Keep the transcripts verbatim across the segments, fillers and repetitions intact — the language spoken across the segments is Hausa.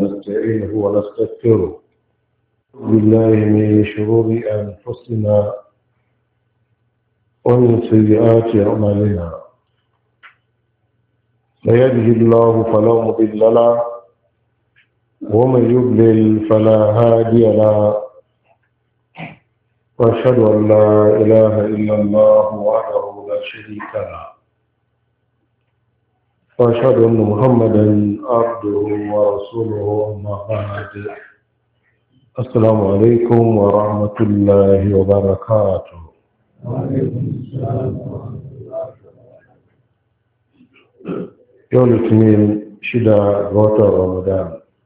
نستعينه ونستغفره بالله من شرور أنفسنا ومن سيئات أعمالنا. من يهده الله فلا مضل له ومن يضلل فلا هادي له، وأشهد أن لا إله إلا الله وحده لا شريك له، وأشهد أن محمدا عبده ورسوله. أما بعد، السلام عليكم ورحمة الله وبركاته. وعليكم السلام ورحمة الله وبركاته. يوم الاثنين شدة غوث رمضان،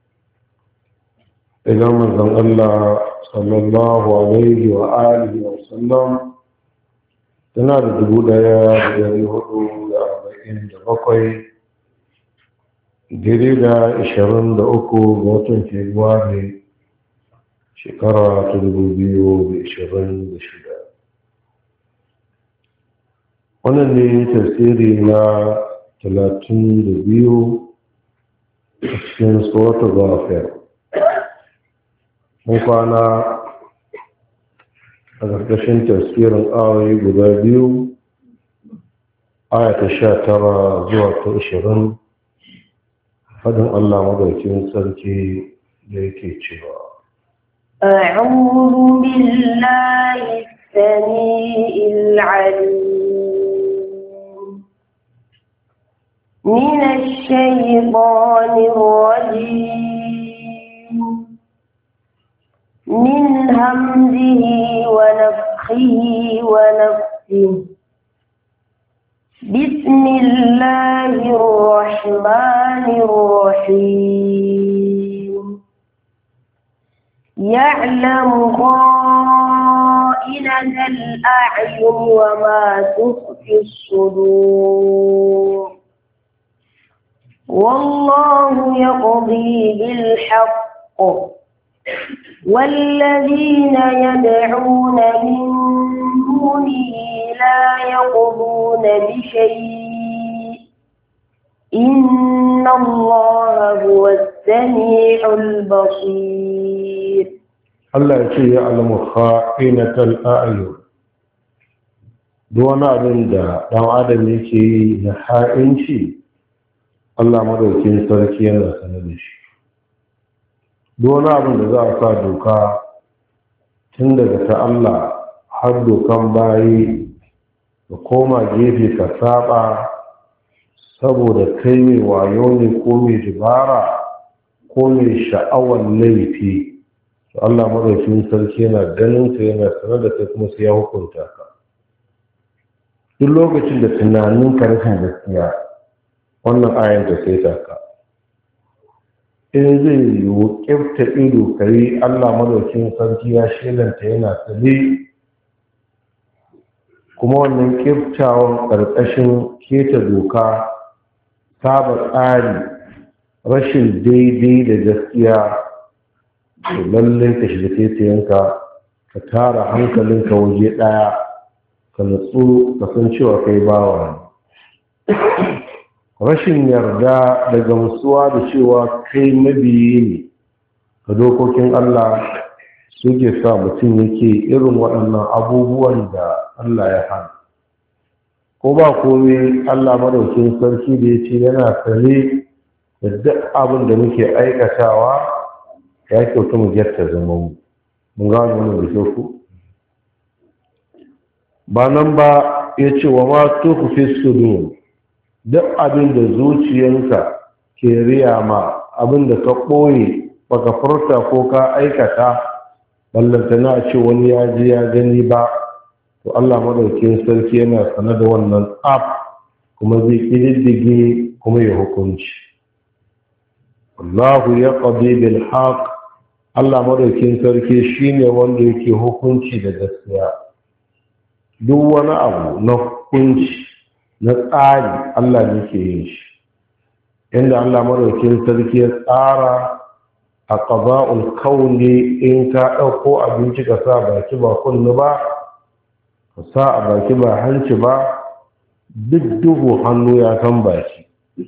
إذا من الله صلى الله عليه وآله وسلم tana da dubu ɗaya da ɗari hudu da arba'in da bakwai, daidai da ashirin da uku ga watan Fabrairu shekara ta dubu biyu da ashirin da shida. Wannan ne tafsiri na talatin da biyu a cikin suratul Ghafir. Mun kwana a ƙarƙashin tafsirin ayoyi guda biyu, aya ta sha tara zuwa ta ashirin, faɗin Allah madaukin sarki da yake cewa أعوذ بالله السميع العليم من الشيطان الرجيم من همزه ونفخه ونفسه. بسم الله الرحمن الرحيم. يعلم خائنة الأعين وما تخفي الصدور، والله يقضي بالحق، والذين يدعون من دونه لا يقضون بشيء، إن الله هو السميع البصير. Allah ya ce ya alamu kha'inatal a'yun. Duk wani abin da ɗan adam yake yi na ha'inci, Allah madaukin sarki yana sanar da shi. Duk wani abin da za a sa doka tun daga ta Allah har dokan bayi da koma gefe ka saba saboda kai mai wayo ne ko mai dubara ko mai sha'awar laifi, to Allah madaukakin sarki yana ganin ka, yana sanar da kai kuma sai ya hukunta ka. Duk lokacin da tunanin ka rashin gaskiya, wannan ayan ta sai ta ka. In zai yiwu ƙifta ido ka yi, Allah madaukakin sarki ya shelanta yana tsale, kuma wannan ƙiftawan ƙarƙashin keta doka, saba tsari, rashin daidai da gaskiya, to lallai ka shiga taitayenka, ka tara hankalinka waje ɗaya, ka natsu ka san cewa kai bawa ne. Rashin yarda da gamsuwa da cewa kai mabiyi ne ga dokokin Allah suke sa mutum yake irin waɗannan abubuwan da Allah ya hana. Ko ba komai, Allah madaukin sarki da ya ce yana sane da duk abin da muke aikatawa, ya kyauta mu gyarta zama mu. Mun gano wannan da kyau ku? Ba nan ba ya ce wa ma tukhfi sudur, duk abin da zuciyanka ke riya ma, abin da ka ɓoye baka furta ko ka aikata, ballantana a ce wani ya ji ya gani ba, to Allah madaukin sarki yana sane da wannan tsaf, kuma zai ƙididdige kuma ya hukunci. Allahu ya qadi bil haqq, Allah madaukin sarki shine wanda yake hukunci da gaskiya. Duk wani abu na hukunci na tsari Allah ne ke yin shi. Inda Allah madaukin sarki ya tsara a qada'ul kauni, in ka ɗauko abinci ka sa baki ba kullu ba, ka sa a baki ba hanci ba, duk duhu hannu ya san baki.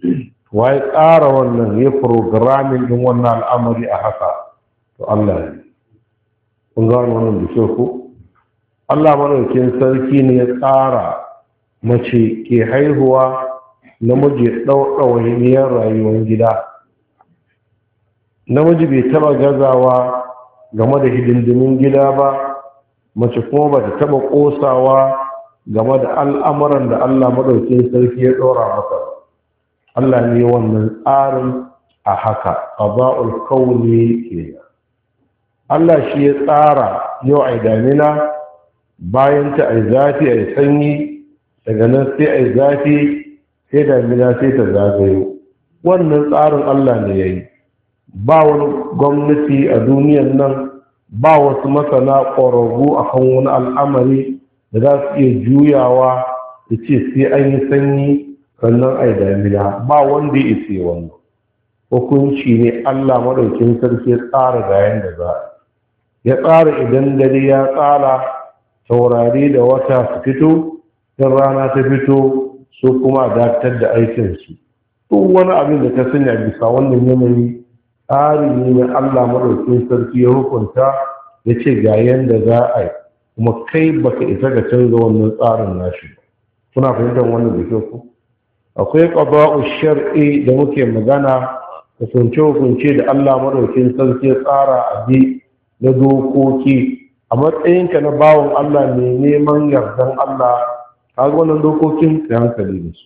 waye tsara wannan ya programming din wannan al'amari a haka to Allah ne. Kun gano wannan da kyau ko? Allah madaukakin sarki ne ya tsara mace ke haihuwa namiji ɗauɗawainiyar rayuwar gida. Namiji bai taɓa gazawa game da hidindimin gida ba, mace kuma ba ta taɓa ƙosawa game da al'amuran da Allah madaukakin sarki ya ɗora masa. Allah ne wannan tsarin a haka, qada'ul kauni kenan. Allah shi ya tsara yau ai damina, bayan ta ai zafi ai sanyi, daga nan sai ai zafi sai damina sai ta zagayo. Wannan tsarin Allah ne ya yi. Ba wani gwamnati a duniyan nan, ba wasu masana ƙwararru a kan wani al'amari da za su iya juyawa da ce sai an yi sanyi sannan ai damina. Ba wanda ya isa wannan. Hukunci ne Allah maɗaukin sarki ya tsara ga yanda za a ya tsara idan dare ya tsara taurari da wata su fito, in rana ta fito su kuma dakatar da aikinsu. Duk wani abin da ta sanya bisa wannan yanayi tsari ne na Allah maɗaukin sarki ya hukunta ya ce ga yanda za a yi, kuma kai baka isa ga canza wannan tsarin nashi ba. Kuna fahimtar wannan da kyau ku? Akwai qada'u shar'i da muke magana, hukunce-hukunce da Allah maɗaukin sarki ya tsara a bi na dokoki a matsayinka na bawon Allah mai neman yardan Allah. Kaga wannan dokokin ka hankali da su.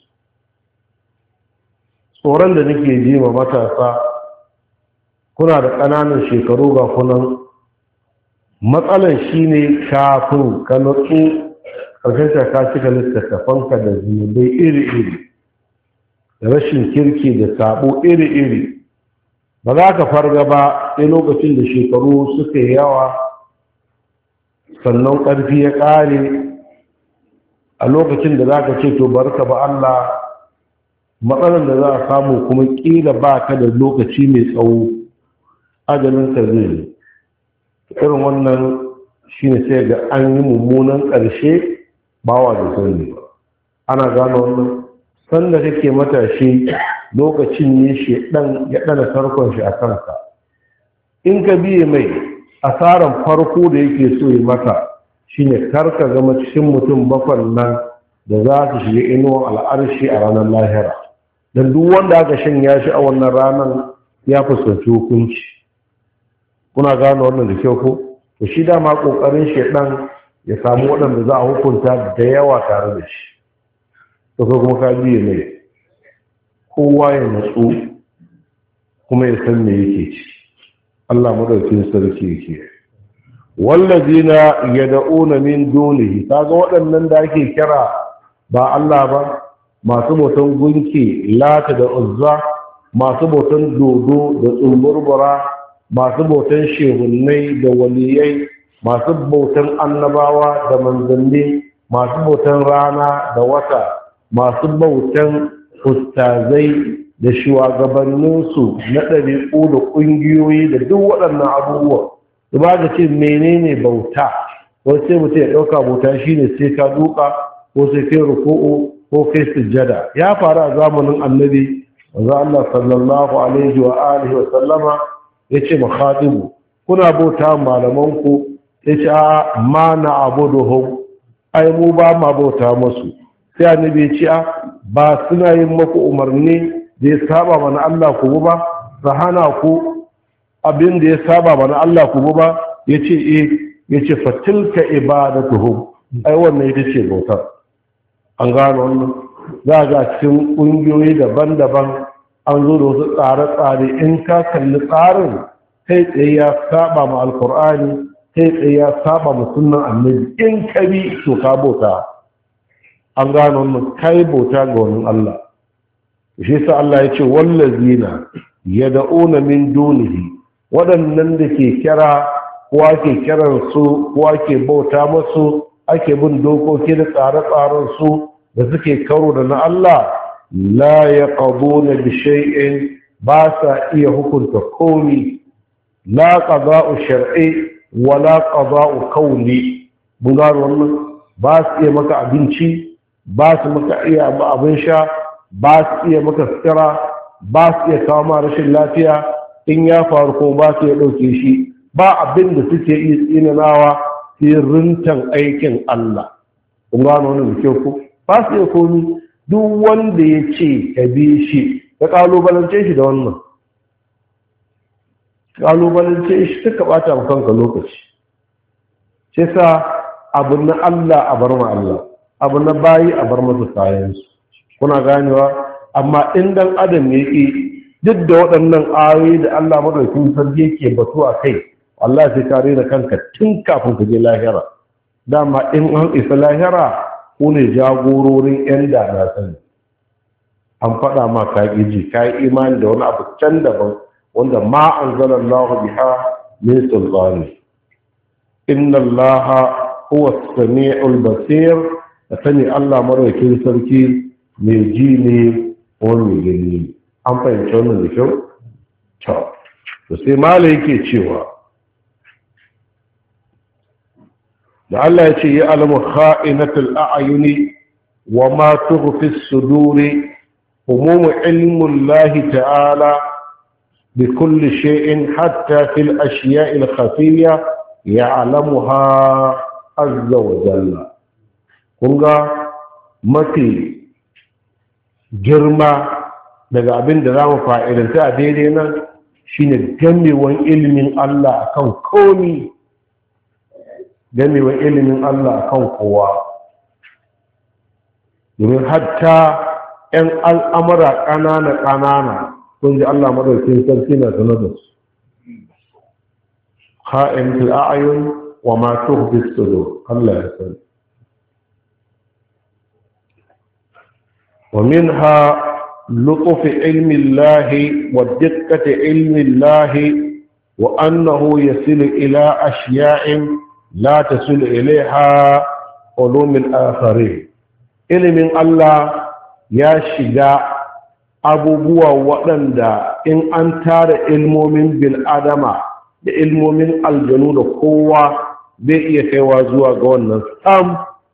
Tsoron da nake ji ma matasa, kuna da ƙananan shekaru ga kunan, matsalan shine kafin ka natsu ƙarshen ka cika littattafanka da zunubai iri-iri da rashin kirki da sabo iri-iri. Ba za ka farga ba sai lokacin da shekaru suka yi yawa, sannan ƙarfi ya ƙare, a lokacin da za ka ce to barka ba Allah, matsalar da za a samu kuma ƙila ba ka da lokaci mai tsawo, ajalinka zai yi. Irin wannan shi ne sai ga an yi mummunan ƙarshe bawa da sani ba. Ana gano wannan sanda kake matashi lokacin ne shi ɗan ya ɗana tarkon shi a kanka. In ka biye mai asaran farko da yake so yi maka shine karka zama cikin mutum bakwan nan da za su shiga inuwan al'arshi a ranar lahira. Don duk wanda aka shanya shi a wannan ranar ya fuskanci hukunci. Kuna gano wannan da kyau ko? To shi dama ƙoƙarin shaiɗan ya samu waɗanda za a hukunta da yawa tare da shi. To kai kuma ka biye mai. Kowa ya natsu kuma ya san me yake ci. Allah madaukin sarki yake. Wallazina yad'una min dunihi, kaga waɗannan da ake kira ba Allah ba, masu bautan gunki Lata da Uzza, masu bautan dodo da tsumburbura, masu bautan shehunnai da waliyai, masu bautan annabawa da manzanni, masu bautan rana da wata, masu bautan ustazai da shugabanninsu na ɗariƙu da ƙungiyoyi da duk waɗannan abubuwa. Da ba ka ce menene bauta, wani sai mutum ya ɗauka bauta shine sai ka duka ko sai kai ruku'u ko kai sujjada. Ya faru a zamanin annabi wanzu Allah sallallahu alaihi wa alihi wa sallama ya ce ma khadibu, kuna bauta malamanku? Ya ce a ma na abuduhum, ai mu ba ma bauta masu. Sai annabi ya ce a ba suna yin maku umarni da ya saba mana Allah ku ba, su hana ku abin da ya saba mana Allah ku ba? Ya ce e, ya ce fatilka ibadatuhum, ai wannan ita ce bautar. An gano wannan. Za ga cikin ƙungiyoyi daban-daban an zo da wasu tsare-tsare, in ka kalli tsarin kai tsaye ya saba ma alkur'ani, kai tsaye ya saba ma sunnan annabi. In ka bi to ka bauta. An gano wannan, kai bauta ga wani Allah. Shi sa Allah ya ce wallazina yad'una min dunihi, waɗannan da ke kira ko ake kiran su ko ake bauta masu, ake bin dokoki da tsare-tsaren su da suke karo da na Allah, la yaqaduna bi shay'in, ba sa iya hukunta komi, la qada'u shar'i wala qada'u kauni. Mun gano wannan, ba su iya maka abinci, ba su maka iya abin sha, ba su iya maka sutura, ba su iya kawo ma rashin lafiya, in ya faru ko ba su iya ɗauke shi, ba abin da suke iya tsinanawa sai rintan aikin Allah. Kun gano wannan da kyau ko? Ba su iya komi. Duk wanda ya ce ka bi shi, ka ƙalubalance shi da wannan. Ƙalubalance shi suka ɓata ma kanka lokaci. Shi sa abu na Allah a bar ma Allah, abu na bayi a bar masa kayansu. Kuna ganewa? Amma in dan adam ya ƙi, duk da waɗannan ayoyi da Allah madaukakin sarki yake batu a kai, Allah sai ka rena kanka tun kafin ka je lahira. Dama in an isa lahira, ku ne jagororin yan da na sani. An faɗa ma ka ji, ka yi imani da wani abu can daban wanda ma anzalallahu biha min sultani. Inna Allah huwa as-sami'ul basir. Da sani Allah madaukakin sarki mai ji ne wani mai gani. An fahimci wannan da kyau? To, to sai mala yake cewa da Allah ya ce ya alamu kha'inatul a'yuni wa ma tukhfi as-suduri umumu ilmu Allah ta'ala bi kulli shay'in hatta fil ashiya'i al-khafiyya ya'lamuha azza wa jalla. Kun ga mafi girma daga abin da za mu fa'idanta a daidai nan shi ne gamewan ilimin Allah a kan komi, gamewan ilimin Allah a kan kowa. Domin hatta ‘yan al'amura ƙanana-ƙanana sun ji Allah maɗaukin sarki na sanar da su. Ha'in fil'ayun wa masu hufistudo, Allah ya sani. Wa min ha لطف علم الله ودقة علم الله وأنه يصل إلى أشياء لا تصل إليها علوم الآخرين. علم الله يا شجاع أبو بوا وأندا إن أنتار علم من بالآدم علم من الجنود قوة بإيه وازوا قولنا أم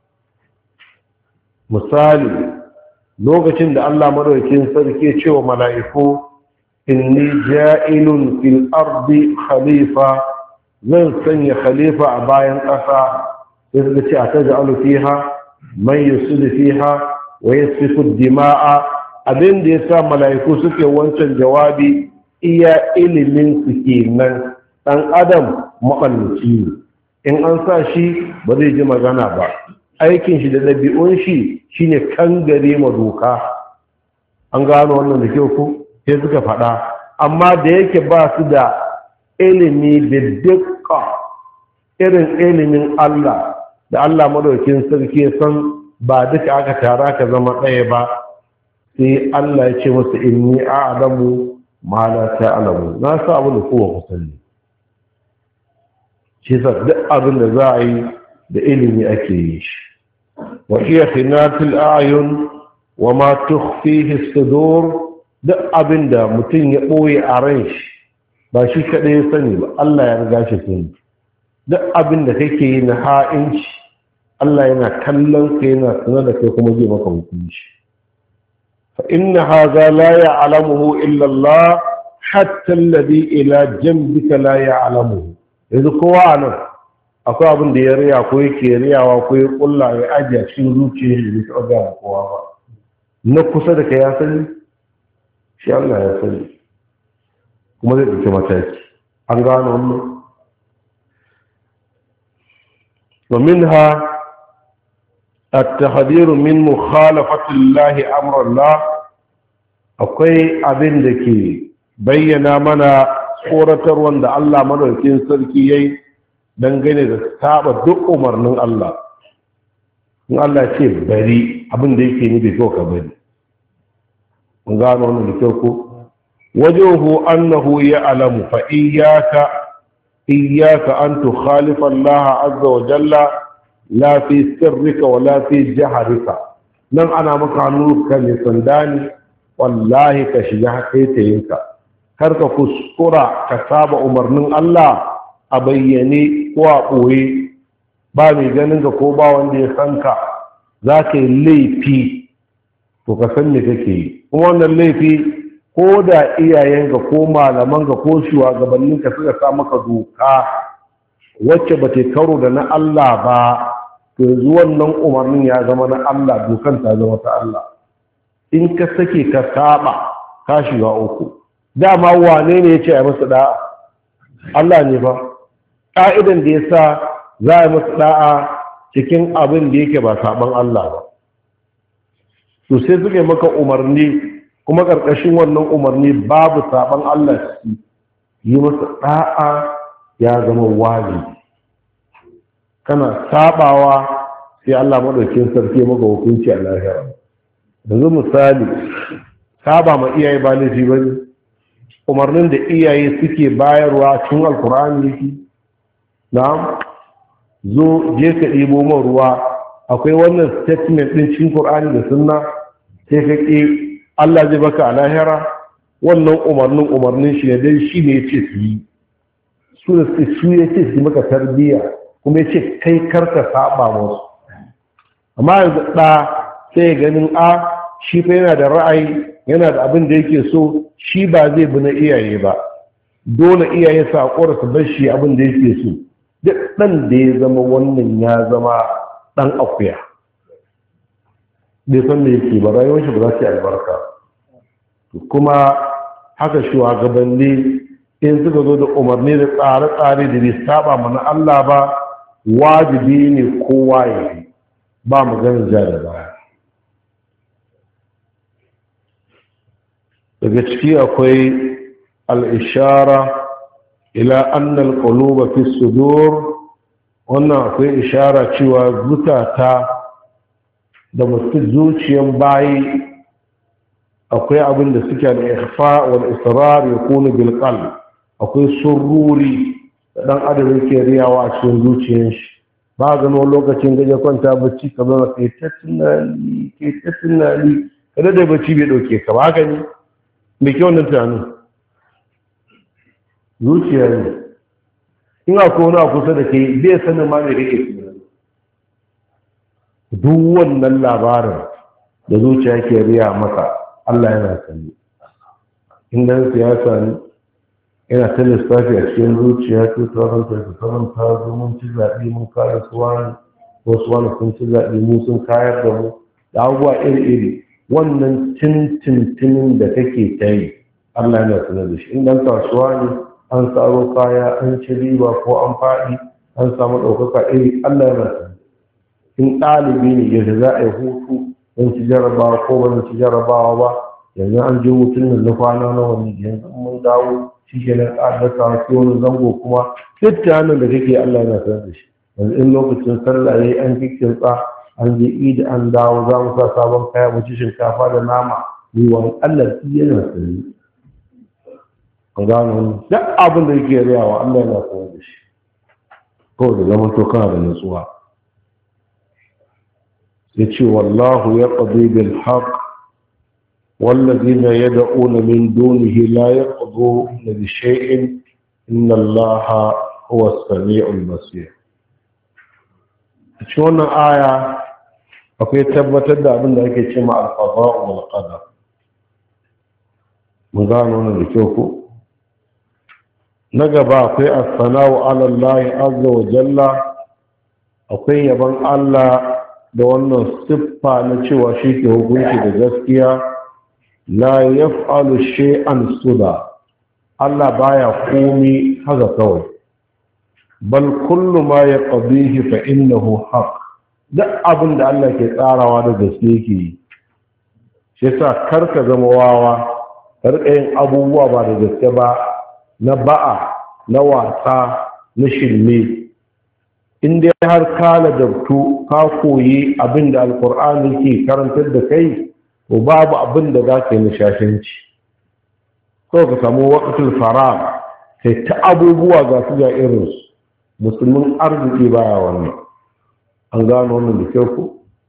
مثالي lokacin da Allah madaukakin sarki cewa mala'iku inni ja'ilun fil ardi khalifa, zan sanya khalifa a bayan ƙasa, sai suka ce a taj'alu fiha man yusidu fiha wa yasfiku dima'a. Abin da yasa mala'iku suke wancan jawabi iya ilimin su kenan. Dan adam maɓannaci ne, in an sa shi ba zai ji magana ba, aikin shi da ɗabi'un shi shine kangare ma doka. An gano wannan da kyau ku sai suka faɗa, amma da yake ba su da ilimi da dukka irin ilimin Allah da Allah madaukin sarki san ba duka aka tara ka zama ɗaya ba, sai Allah ya ce masa inni a'lamu ma la ta'lamu, na sa abin da kowa ku sani. Shi sa duk abin da za a yi da ilimi ake yi shi. وهي خنات الأعين وما تخفيه الصدور. duk abin da mutum ya ɓoye a ran shi ba shi kaɗai ya sani ba, Allah ya riga shi sani. duk abin da kake yi na ha'inci Allah yana kallon ka, yana sanar da kai kuma zai maka hukunci. fa inna hadha la ya'lamuhu illa Allah, hatta alladhi ila janbika la ya'lamuhu. yanzu kowa nan akwai abin da ya riya ko yake riyawa ko ya kulla ya ajiye cikin zuciyar da bai taɓa gaya kowa ba. Na kusa da ka ya sani, shi Allah ya sani, kuma zai ɗauki mataki. An gano wannan. wa minha at-tahdhiru min mukhalafati Allah amra Allah. Akwai abin da ke bayyana mana tsoratar wanda Allah madaukakin sarki yayi dangane da saba duk umarnin Allah. In Allah ce bari, abin da yake ni bai so ka bari. Mun gano wannan da kyau ko? Wajuhu annahu ya'lamu fa iyyaka iyyaka an tukhalifa Allah azza wa jalla la fi sirrika wa la fi jahrika. Nan ana maka hannu ka ne sandani, wallahi ka shiga haƙaitayinka. Kar ka kuskura ka saba umarnin Allah a bayyane ko a ɓoye, ba mai ganin ka ko ba wanda ya san ka, za ka yi laifi to ka san me kake yi. Kuma wannan laifi ko da iyayenka ko malamanka ko shugabanninka suka sa maka doka wacce ba ta karo da na Allah ba, to yanzu wannan umarnin ya zama na Allah, dokan ta zama ta Allah. In ka sake ka saba ka shiga uku. Dama wane ne ya ce a masa da'a? Allah ne ba. Ƙa'idan da ya sa za a masa da'a cikin abin da yake ba saban Allah ba. To sai suka yi maka umarni, kuma ƙarƙashin wannan umarni babu saban Allah su yi masa da'a ya zama wajibi. Kana sabawa sai Allah madaukin sarki maka hukunci a lahira. Yanzu misali, saba ma iyaye ba laifi ba ne, umarnin da iyaye suke bayarwa cikin alkur'ani yake. Na'am, zo je ka ɗibo man ruwa, akwai wannan statement ɗin cikin Qur'ani da sunna, sai ka ƙi Allah zai baka a lahira. Wannan umarnin umarnin shi ne dai shi ne ya ce su yi, su da su ya ce su maka tarbiyya, kuma ya ce kai karka saba musu. Amma yanzu ɗa sai ganin a shi fa yana da ra'ayi, yana da abin da yake so, shi ba zai bi na iyaye ba, dole iyaye su haƙura su bar shi abin da yake so. Duk ɗan da ya zama wannan ya zama ɗan akuya, bai san da yake ba, rayuwar shi ba za su yi albarka. Kuma haka shugabanni in suka zo da umarni da tsare-tsare da bai saba mana Allah ba, wajibi ne kowa ya yi, ba maganin ja da baya. Daga ciki akwai al'ishara ila annal quluba fi sudur, wannan akwai ishara cewa zukata da mutum zuciyan bayi akwai abin da suke al-ikhfa wal israr yakunu bil qalb, akwai sururi da dan adam yake riyawa a cikin zuciyar shi. Ba ga no lokacin gaje kwanta bacci ka zama kai ta tunani kai ta tunani kada da bacci bai dauke ka ba gani me ke wannan tunanin zuciya ne. In akwai wani a kusa da kai bai sanin ma me kake tunani. Duk wannan labarin da zuciya ke riya maka Allah yana sani. In dan siyasa ne yana ta lissafi a cikin zuciya two thousand twenty-seven ta zo mun ci zaɓe mun kare su wani ko su wani sun ci zaɓe mu sun kayar da mu da abubuwa iri-iri. Wannan tintintinin da kake ta yi Allah yana sanar da shi. In dan kasuwa ne an tsaro kaya an ci riba ko an faɗi an samu ɗaukaka iri Allah yana sanar. In ɗalibi ne yadda za a yi hutu don ci jarabawa ko ba ci jarabawa ba, yanzu an je hutun nan na kwana na wani yanzu mun dawo shi ke nan ƙadata sai wani zango kuma duk hannun da kake Allah yana sanar da shi. Yanzu in lokacin sallah yayi an kikkinsa an je idi an dawo za mu sa sabon kaya mu ci shinkafa da nama ni wani Allah shi yana sanar. Ka gano duk abin da yake riyawa Allah yana sanar da shi. Kawai da zaman to kana da nutsuwa. yace wallahu yaqdi bil haqq walladhina yad'una min dunihi la yaqduna bi shay'in inna allaha huwa as-sami'ul basir. Cikin wannan aya akwai tabbatar da abin da ake cewa al-qada'u wal qadar. Mun gano wannan da kyau ko? Na gaba akwai as-sana'u 'ala Allah azza wa jalla, akwai yaban Allah da wannan siffa na cewa shi ke hukunci da gaskiya. La yaf'alu shay'an suda, Allah baya komi haka kawai, bal kullu ma yaqdihi fa innahu haqq. Duk abin da Allah ke tsarawa da gaske yake yi. Shi yasa karka zama wawa, karka yin abubuwa ba da gaske ba, na ba'a, na wasa, na shirme. In dai har ka ladabtu ka koyi abin da alkur'ani ke karantar da kai, to babu abin da za ka yi nishashanci. Ko ka samu waqtul faragh sai ta abubuwa ga su ga irinsu. Musulmin arziki baya wannan. An gano wannan da kyau ko?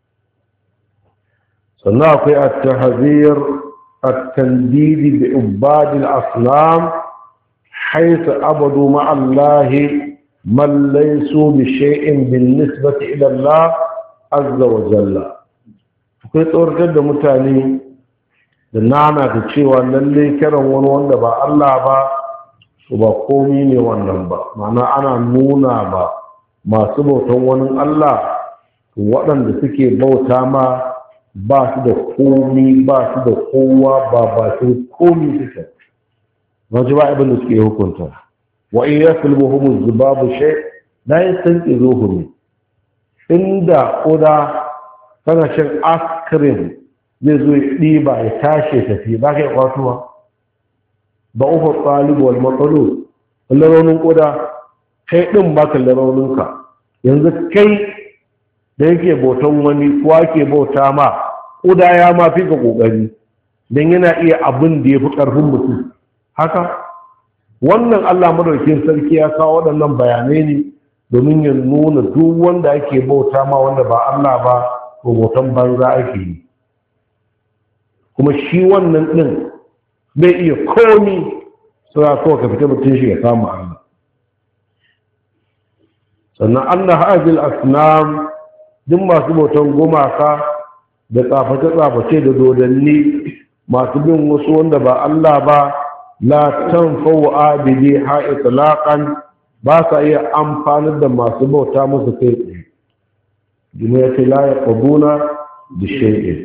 Sannan akwai at-tahzir at-tandid bi ibad al-asnam haythu abadu ma'a Allah man laysu bi shay'in bin nisbati ila Allah azza wa jalla. Akwai tsoratar da mutane da nana da cewa lalle kiran wani wanda ba Allah ba su ba komi ne wannan ba, ma'ana ana nuna ba masu bautan wani Allah waɗanda suke bauta ma ba su da komi, ba su da kowa, ba ba su komi suke na ji ba abin da suke hukunta. Wa in ya sulbu humus zubabu shai na yi sanki zuhuri inda ƙuda tana shan askirin zai zo ya ɗiba ya tashi tafi ba ka yi kwatuwa ba uku ɗalibu wal matsalo laraunin ƙuda kai ɗin ba ka larauninka yanzu kai da yake bautan wani ko ake bauta ma ƙuda ya ma fi ka ƙoƙari don yana iya abin da ya fi ƙarfin mutum haka wannan Allah madaukakin sarki ya kawo waɗannan bayanai ne domin ya nuna duk wanda ake bauta ma wanda ba Allah ba ko bautan banza ake yi kuma shi wannan ɗin bai iya komi suna kawai ka fita mutum shi ya samu Allah. Sannan an na hajjil asnam duk masu bautan gumaka da tsaface-tsaface da dodanni masu bin wasu wanda ba Allah ba la tanfa'u abidi ha itlaqan ba sa iya amfanar da masu bauta musu kai tsaye. Dina ya ce la yaqbuna bi shay'in.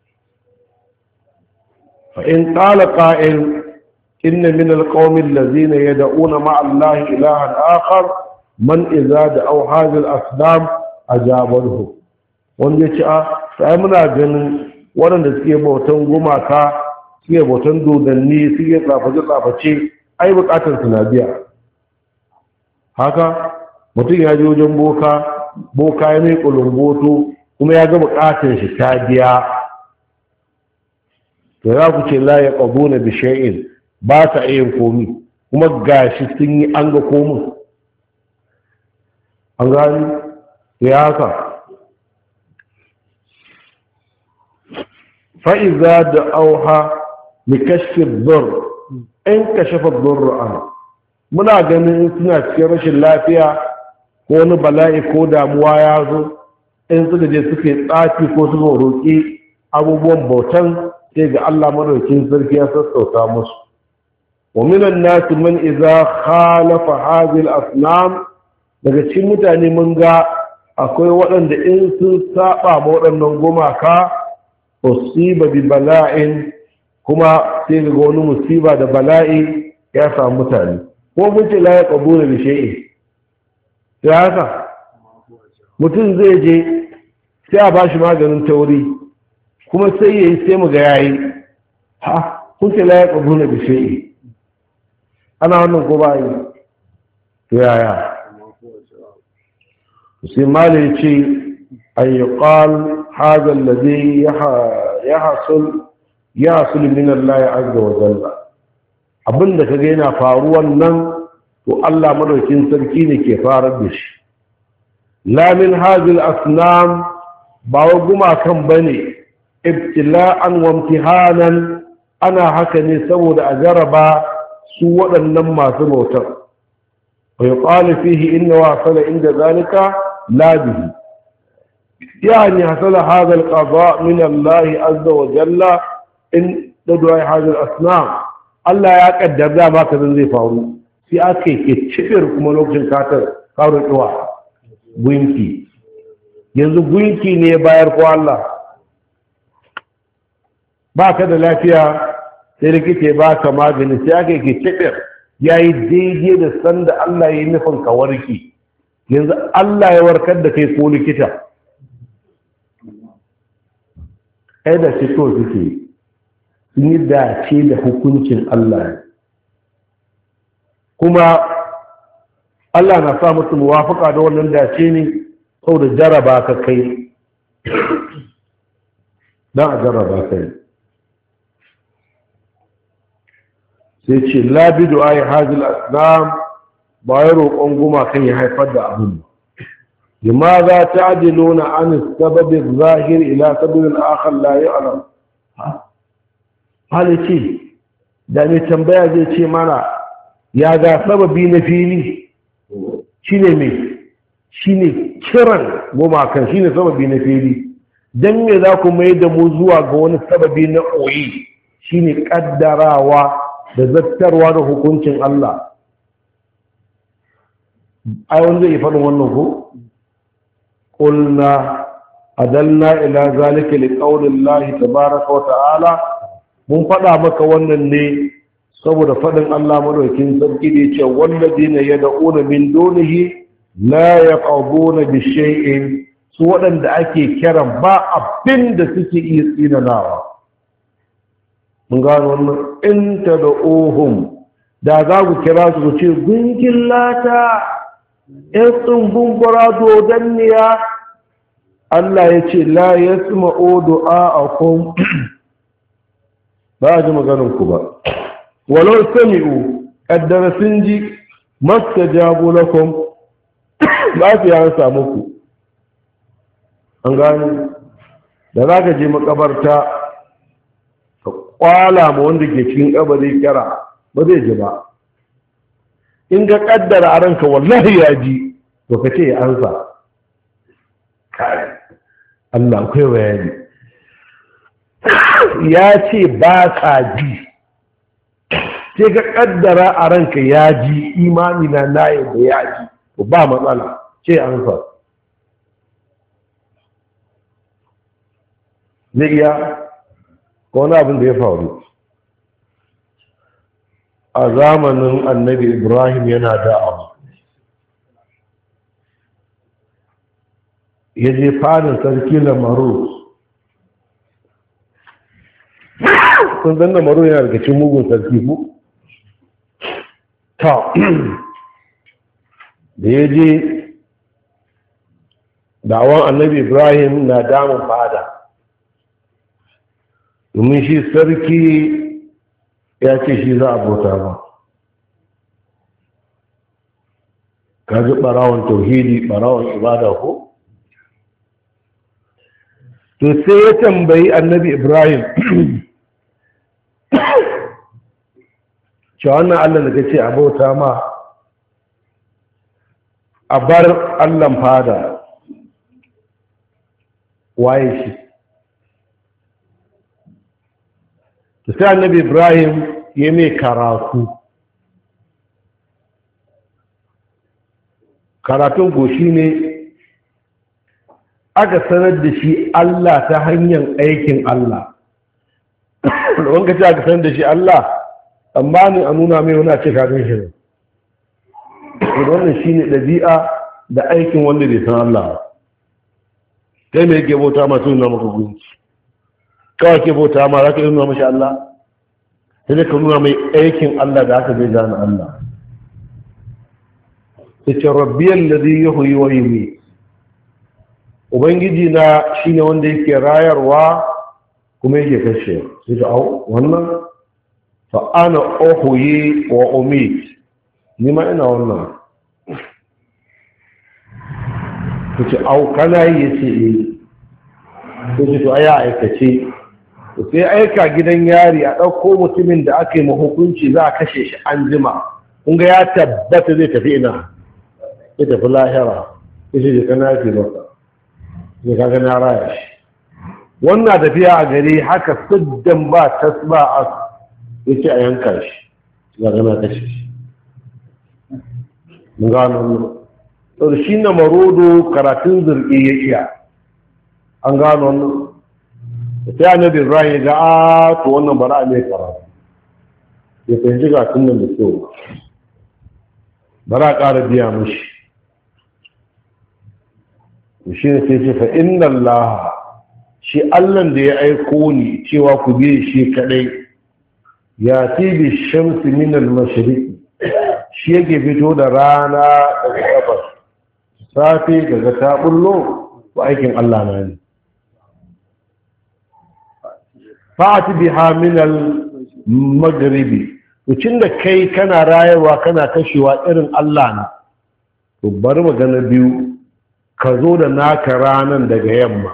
فإن قال قائل إن من القوم الذين يدعون مع الله إلها آخر من إذا دعوا هذه الأصنام أجابه wanda ya ce a sai muna ganin waɗanda suke bautan gumaka suke bautan dodanni suke tsaface-tsaface ai bukatar su na biya haka mutum ya je wajen boka boka ya mai kulumboto kuma ya ga bukatar shi ta biya to za ku ce la ya ƙabu na bishai'in ba ta yin komi kuma gashi sun yi an ga komin an gani ya haka fa'iza da auha mikashfin zur in kashafa zur an muna ganin suna cikin rashin lafiya ko wani bala'i ko damuwa ya zo in suka je suke tsafi ko suka roƙi abubuwan bautan sai ga Allah madaukakin sarki ya sassauta musu wa minan nasi man idza khalafa hadhihi al-asnam daga cikin mutane mun ga akwai waɗanda in sun saba ma waɗannan gumaka usiba bi bala'in kuma sai ga wani musiba da bala'i ya samu mutane ko mun ce la yaqbulu bi shay'in sai haka mutum zai je sai a bashi maganin tauri kuma sai yayi sai mu ga yayi ha kun ce la yaqbulu bi shay'in ana wannan ko ba yi to yaya sai malai ce an yuqal هذا الذي يحصل يحصل من الله عز وجل abin da kaga yana faruwan nan to Allah madaukin sarki ne ke farar da shi la min hadhihi al-asnam ba wa gumakan bane ibtila'an wa imtihanan ana haka ne saboda a jaraba su waɗannan masu bautar wa yuqalu fihi inna wa sala inda zalika la bihi يعني حصل هذا القضاء من الله عز وجل إن تدعي هذه الأصنام الله يقدر ذا ما كذا زي فاورو في أكي كتشفر كما لوكشن كاتر فاورو الواحد بوينكي ينزو بوينكي ني باير كو الله ba ka da lafiya sai rikice ba ka magani sai aka yi kicifir ya yi daidai da sanda Allah ya yi nufin ka warki yanzu Allah ya warkar da kai ko likita ai da shi to suke sun yi dace da hukuncin Allah kuma Allah na sa musu muwafaka da wannan dace ne saboda jaraba ka kai dan a jaraba kai sai ce labidu ayi hajjil aslam ba ya roƙon guma kan ya haifar da abin لماذا تعدلون عن السبب الظاهر إلى سبب آخر لا يعلم هل شيء da mai tambaya zai ce mana ya ga sababi na fili shine mai shine kiran gumakan shine sababi na fili dan me za ku mai da mu zuwa ga wani sababi na koyi shine kaddarawa da zattarwa da hukuncin Allah. ai wanda zai faɗin wannan ko qulna adalna ila zalika liqaulillahi tabaaraka wa ta'ala mun faɗa maka wannan ne saboda faɗin Allah madaukakin sarki da yace walladina yad'una min dunihi la yaquduna bi shay'in su waɗanda ake kiran ba abin da suke iya tsinanawa. Mun gano wannan in tad'uhum da za ku kira su ku ce gungin lata in tsumbun gurado danniya Allah ya ce la yasma'u du'a'akum ba ji maganin ku ba walau sami'u kaddara sun ji mastajabu lakum ba su ya samu ku. An gani da za ka je makabarta ka kwala ma wanda ke cikin kabari kira ba zai ji ba. In ga kaddara a ranka wallahi ya ji to ka ce ya ansa. Allah akwai bayani ya ce ba ka ji sai ka kaddara a ranka ya ji imani na nayi da ya ji to ba matsala ce ansa. Zai iya wani abin da ya faru a zamanin annabi Ibrahim yana da'awa ya je fadin sarki Lamaru. Sun zan Lamaru yana daga cikin mugun sarki ku? Ta da ya je da'awan annabi Ibrahim na damun fada domin shi sarki ya ce shi za a bauta ba. Ka ji ɓarawon tauhidi ɓarawon ibada ko? To sai ya tambayi annabi Ibrahim cewa wannan Allah da ka ce a bauta ma a bar Allahn fada waye shi? sai annabi Ibrahim ya mai karatu. Karatun goshi ne aka sanar da shi Allah ta hanyar aikin Allah. Wanda ce aka sanar da shi Allah amma ne a nuna mai wani ce kagan shi ne. Wannan shi ne ɗabi'a da aikin wanda bai san Allah. Kai mai yake bauta masu nuna maka gunci. Kawai ke bauta ma za ka yi nuna mashi Allah sai ka nuna mai aikin Allah da aka zai gane Allah. Ta ce rabbiyar da zai yi huyi wa yi Ubangiji na shi ne wanda yake rayarwa kuma yake kashe. Sai ta au wannan fa'ana ohuyi wa umit ni ma ina wannan. Ta ce au kana yi ya ce yi. Ta ce to aya aikace sai aika gidan yari a ɗauko mutumin da aka yi mahukunci za a kashe shi an jima kunga ya tabbata zai tafi ina ya tafi lahira ya ce jika na fi masa ya kaga na raya shi wannan tafiya a gari haka siddan ba tas ba a ya ce a yanka shi ya gana kashe shi mun gano wannan shi na marodo karatun zirgi ya iya an gano wannan sai annabi Ibrahim ga a to wannan bara ne karatu ya fahimci ga sunan da kyau bara ƙara biya mushi shi ne sai ce fa inna Allah shi Allah da ya aiko ni cewa ku biye shi kadai ya tibi shamsi min al-mashriq shi yake fito da rana daga gabas safe daga ta bullo ko aikin Allah na ne fa'ati biha min al-maghribi to da kai kana rayuwa kana kashewa irin Allah na to bari magana biyu ka zo da naka ranan daga yamma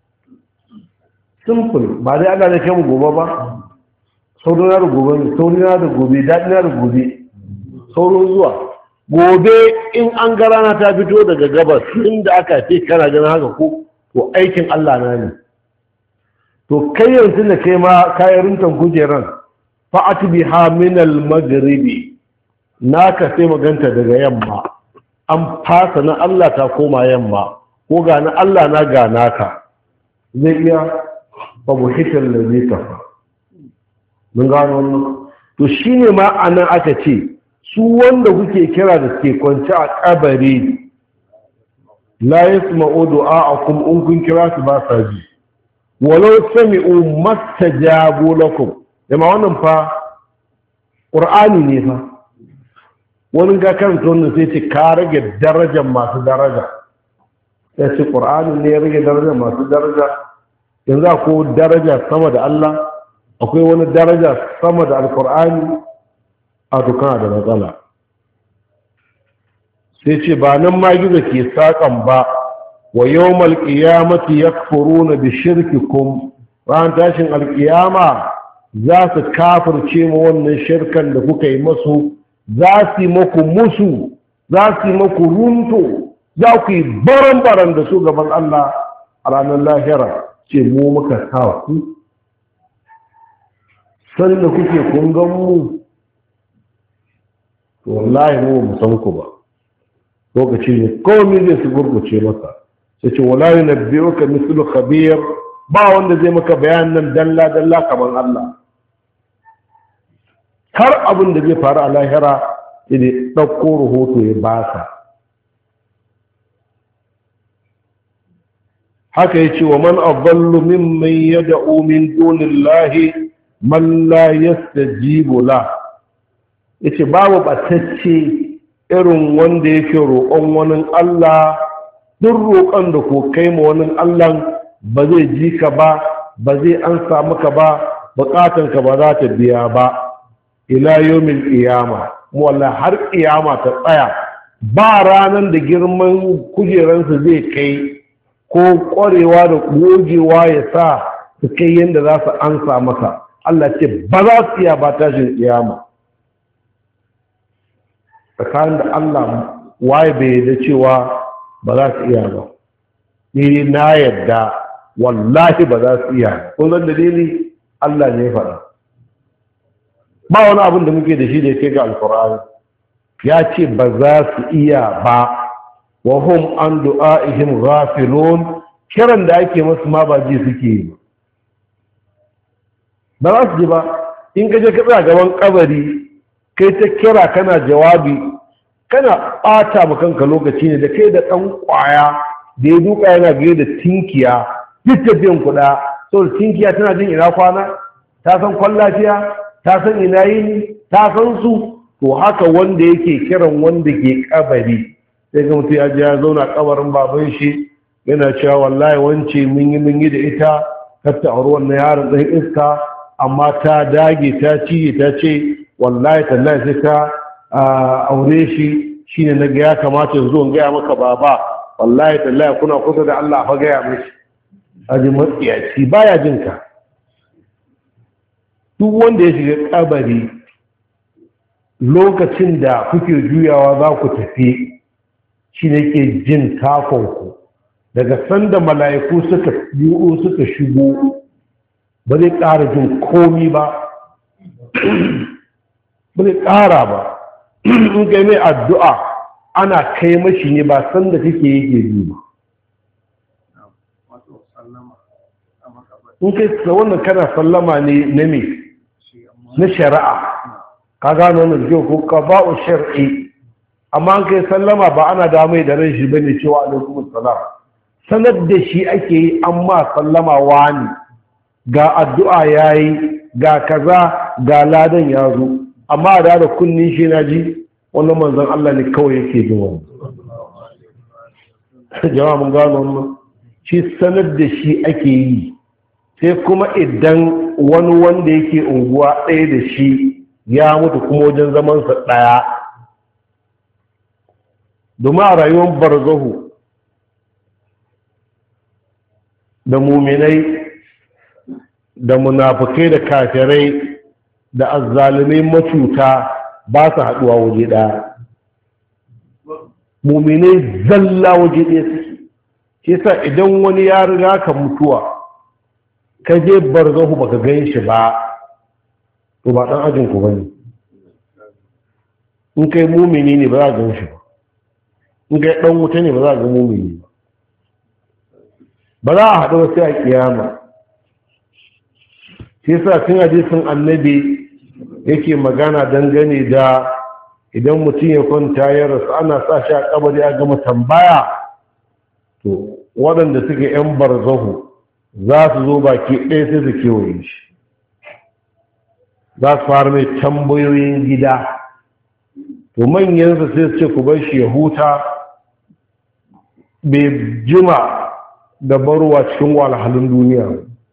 simple ba dai Allah ne kai mu gobe ba sauran na da gobe sauran na da gobe daɗi na da gobe sauran zuwa gobe in an ga rana ta fito daga gabas inda aka ce kana ganin haka ko to aikin Allah na ne to kai yanzu da kai ma kayan rintan kujeran fa'ati biha min al-maghribi naka sai maganta daga yamma, an fasa na Allah ta koma yamma, ko ga na Allah na ga naka zai iya babu hitar da zai kafa. Mun gano wannan to shine ma anan aka ce su wanda kuke kira da suke kwanci a kabari la yasma'u du'a'akum in kun kira su ba sa ji, walau sami'u mastajabu lakum. Dama wannan fa qur'ani ne fa, wani ga karanta wannan sai ce ka rage darajar masu daraja, ya ce qur'ani ne ya rage darajar masu daraja. Yanzu akwai daraja sama da Allah, akwai wani daraja sama da alqur'ani, a dukkan da matsala. Sai ce ba nan ma gizo ke saƙan ba, wa yawmal qiyamati yakfuruna bi shirkikum, ran tashin alƙiyama za su kafirce mu wannan shirkan da kuka yi masu, za su yi maku musu, za su yi maku runto, za ku yi baran-baran da su gaban Allah a ranar lahira. Ce mu muka sa ku san da kuke kun gan mu, wallahi mu mu san ku ba. Lokaci ne komai zai su gurguce maka, sai ce wala yunabbi'uka mithlu khabir, ba wanda zai maka bayanan nan dalla dalla kamar Allah. Har abin da zai faru a lahira idan ɗauko rahoto ya baka. Haka ya ce wa man adallu mimman yad'u min dunillahi man la yastajibu la. Yace babu batacce irin wanda yake roƙon wani Allah, duk roƙon da ko kai ma wani Allah ba zai ji ka ba, ba zai ansa maka ba, buƙatanka ba za ta biya ba. Ila yawmil qiyama, mu wallahi har qiyama ta tsaya ba ranan da girman kujeransa zai kai ko ƙwarewa da gogewa ya sa su kai yadda za su ansa maka. Allah ce ba za su iya ba tashin qiyama. Tsakanin da Allah waye bai da cewa ba za su iya ba, ni na yadda wallahi ba za su iya. Kun zan dalili Allah ne faɗa. Ba wani abin da muke da shi da yake ga alkur'ani ya ce ba za su iya ba, wa hum an du'a'ihim ghafilun, kiran da ake masu ma ba ji suke yi ba za su ji ba. In ka je ka tsaya gaban kabari kai ta kira kana jawabi, kana ɓata ma kanka lokaci ne da kai da ɗan ƙwaya da ya duka yana gaye da tinkiya duk tafiyan kuɗa. Saboda tinkiya tana jin ina kwana, ta san kwan lafiya, ta san ina yini, ta san su. To haka wanda yake kiran wanda ke kabari, sai ga mutum ya ji ya zauna kabarin baban shi yana cewa wallahi wance mun yi mun yi da ita kar ta auri wannan yaron ɗan iska, amma ta dage ta ciye ta ce wallahi tallahi sai ta aure shi, shine na ga ya kamata yanzu in gaya maka baba, wallahi tallahi kuna kusa da Allah fa gaya mishi. Aji matsiyaci baya jin ka. Duk wanda ya shiga kabari lokacin da kuke juyawa za ku tafi, shi ne ke jin takonku. Daga sanda mala'iku suka yiwu suka shigo ba zai ƙara jin komi ba, ba zai ƙara ba. In kai mai addu'a ana kai mashi ne ba sanda kake yake ji ba. In kai wannan kana sallama ne na me na shari'a, ka gano wannan kyau ko ka ba'u shar'i. Amma an kai sallama ba ana damai da ran shi bane cewa alaikum assalam, sanar da shi ake yi. Amma sallama wani ga addu'a yayi, ga kaza, ga ladan ya zo, amma da da kunnin shi na ji wannan manzon Allah ne kawai yake jin wannan. Jama'a mun gano wannan, shi sanar da shi ake yi. Sai kuma idan wani wanda yake unguwa ɗaya da shi ya mutu kuma wajen zamansa ɗaya. Domin a rayuwar barzahu da muminai da munafukai da kafirai da azzalumai macuta ba su haɗuwa waje ɗaya. Muminai zalla waje ɗaya suke. Shi sa idan wani ya riga ka mutuwa ka je barzahu baka gan shi ba to ba dan ajin ku bane. In kai mumini ne ba za ka gan shi ba, in kai dan wuta ne ba za ka ga mumini ba, ba za a haɗu wasu a kiyama. shi yasa cin hadisin annabi yake magana dangane da idan mutum ya kwanta ya rasu ana sa shi a kabari a gama tambaya, to waɗanda suke yan barzahu za su zo baki ɗaya sai su kewaye shi, za su fara mai tambayoyin gida. To manyansa sai su ce ku bar shi ya huta, bai jima da barwa cikin walhalin duniya.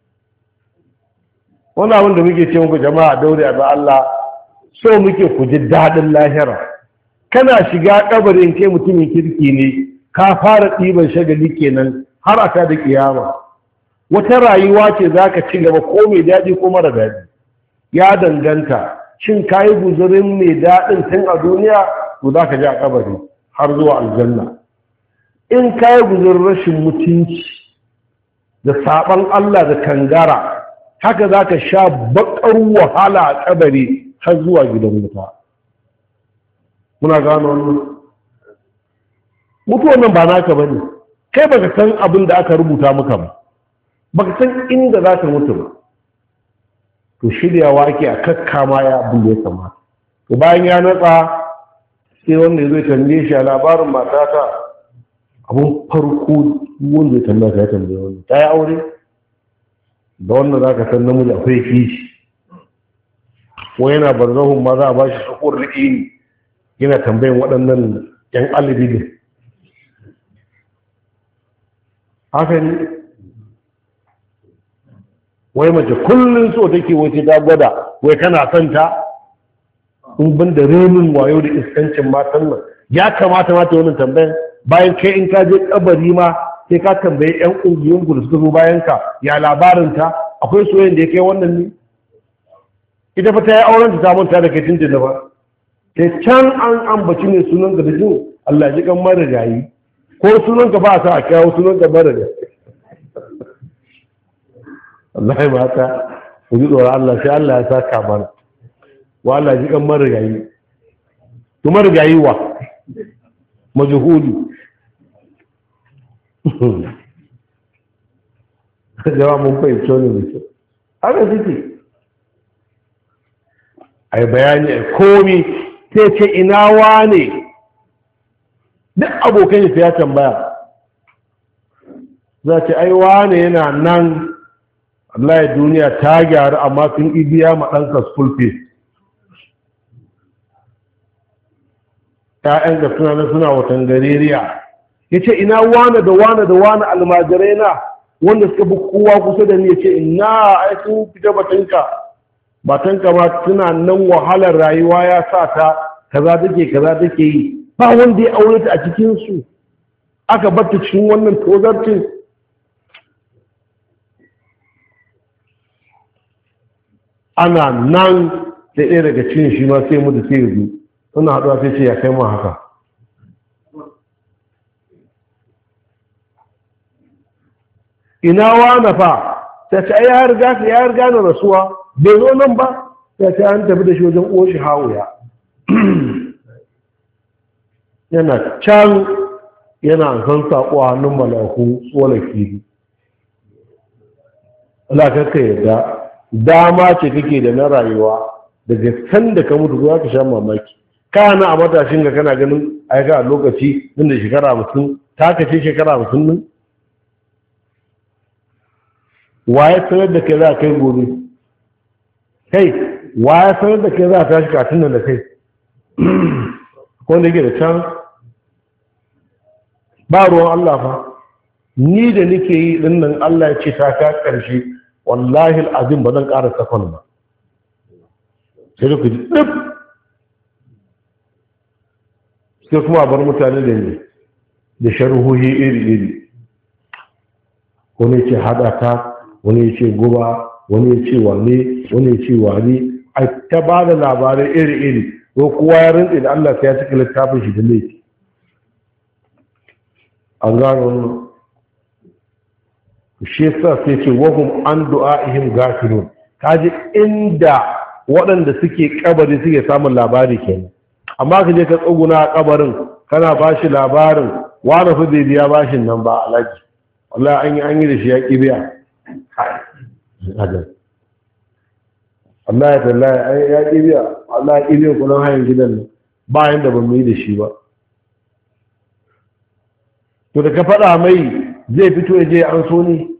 Wani abin da muke ce muku jama'a daure a Allah, so muke ku ji daɗin lahira. Kana shiga kabarin kai mutumin kirki ne, ka fara ɗiban shagali kenan har a ta da kiyama. Wata rayuwa ce za ka ci gaba ko mai daɗi ko mara daɗi, ya danganta. Shin ka yi guzurin mai daɗin tun a duniya, to za ka ji a kabari har zuwa aljanna. In ka yi guzurin rashin mutunci da saɓon Allah da kangara, haka za ka sha baƙar wahala a kabari har zuwa gidan wuta. Muna gano wannan? Mutuwan nan ba naka ba ne, kai baka san abin da aka rubuta maka ba, baka san inda za ka mutu ba. To shiryawa ake a kakkama ya abin da ya kamata. To bayan ya natsa sai wanda ya zo tambaye shi a labarin matata, abin farko wanda ya tambaya ya tambaye wani ta yi aure, da wannan za ka san namiji akwai kishi, ko yana barzahun ma za a ba shi sukur riƙi yana tambayin waɗannan ‘yan alibi ne. Haka ne, wai mace kullum so take wace ta gwada wai kana son ta, in ban da renin wayo da iskancin matan nan ya kamata mata wannan tambayan. Bayan kai in ka je kabari ma sai ka tambaye yan ƙungiyoyin ku da suka zo bayan ka ya labarin ta, akwai soyayyen da ya kai wannan ne? Ita fa ta yi auren ta manta da kai tuntun da ba, sai can an ambaci ne sunan ka da jin Allah ji kan marigayi, ko sunan ka ba sa a kyawo sunan ka marigayi. Allah mata ku ji tsoron Allah, sai Allah ya saka mana wa Allah ji kan marigayi. To marigayi wa majhuli jawa mun fahimci wani mutum haka suke a yi bayani a komi sai ce ina wane, duk abokan sai ya tambaya, za ce ai wane yana nan. Allah ya duniya ta gyaru amma sun ibiya ma ɗanka school fees. ‘Ya'yan ga suna na suna watan gareriya. Ya ce ina wane da wane da wane almajirai na wanda suka bi kowa kusa da ni, ya ce ina ai sun fita batanka. Batanka ma suna nan wahalar rayuwa ya sa ta kaza take kaza take yi. Ba wanda ya aure ta a cikinsu. Aka bar ta cikin wannan tozarcin. Ana nan da ɗaya daga cikin shi ma sai mutu sai yanzu suna haɗuwa sai ce ya kai ma haka. Ina wane fa ta ce ai ya riga ka ya riga na rasuwa bai zo nan ba, ta ce an tafi da shi wajen oshi hawuya yana can yana kan saƙo a hannun malaku tsola kiri. Allah kakka yadda dama ce kake da na rayuwa daga can da ka mutu za ka sha mamaki. Kana a matashin ga kana ganin aika a lokaci nan da shekara mutum ta kace shekara mutum nan waye sanar da kai za a kai gobe, kai waye sanar da kai za a tashi katun nan da kai ko da yake da can ba ruwan Allah fa. Ni da nake yi din nan Allah ya ce ta ka karshe, wallahi al'azim ba zan ƙara sakon ba, sai da ku ji ɗif sai kuma bar mutane da ne da sharhuhi iri-iri, wani ce haɗa ta, wani ce guba, wani ce wane, wani ce wane, a ta ba da labarai iri-iri, ko kowa ya rintse da Allah sai ya cika littafin shi da laifi. An gano shi yasa sai ce wahum an du'a'ihim gafilun. Kaji inda waɗanda suke kabari suke samun labari kenan. Amma ka je ka tsuguna a kabarin kana bashi labarin wani fa bai biya bashin nan ba alaji, wallahi an yi an yi da shi ya ƙi biya. Allah ya tallahi ya ƙi biya, Allah ya ƙi biya kudin hayan gidan nan bayan da ban mu yi da shi ba. To da ka faɗa mai zai fito ya je an so ne.